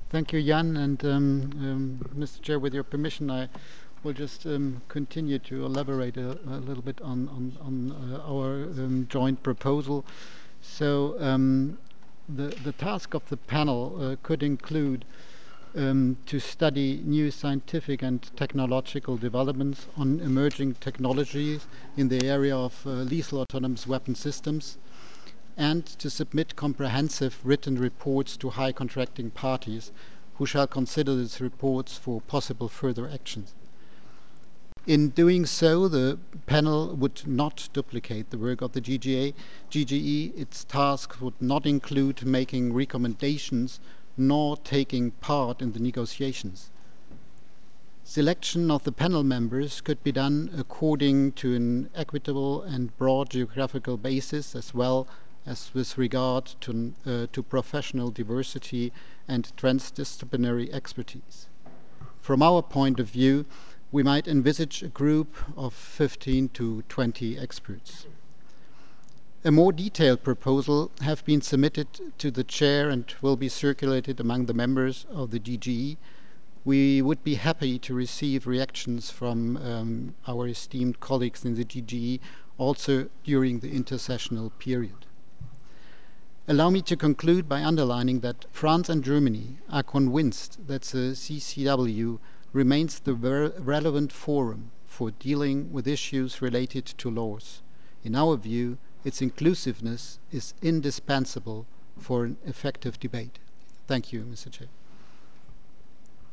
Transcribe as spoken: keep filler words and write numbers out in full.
Thank you, Jan. And um, um, Mister Chair, with your permission, I will just um, continue to elaborate a, a little bit on, on, on uh, our um, joint proposal. So um, the, the task of the panel uh, could include um, to study new scientific and technological developments on emerging technologies in the area of uh, lethal autonomous weapon systems, and to submit comprehensive written reports to high contracting parties who shall consider these reports for possible further actions. In doing so, the panel would not duplicate the work of the G G A, G G E. Its task would not include making recommendations nor taking part in the negotiations. Selection of the panel members could be done according to an equitable and broad geographical basis, as well as with regard to, uh, to professional diversity and transdisciplinary expertise. From our point of view, we might envisage a group of fifteen to twenty experts. A more detailed proposal has been submitted to the chair and will be circulated among the members of the D G E. We would be happy to receive reactions from um, our esteemed colleagues in the G G E also during the intersessional period. Allow me to conclude by underlining that France and Germany are convinced that the C C W remains the relevant forum for dealing with issues related to laws. In our view, its inclusiveness is indispensable for an effective debate. Thank you, Mister Chair.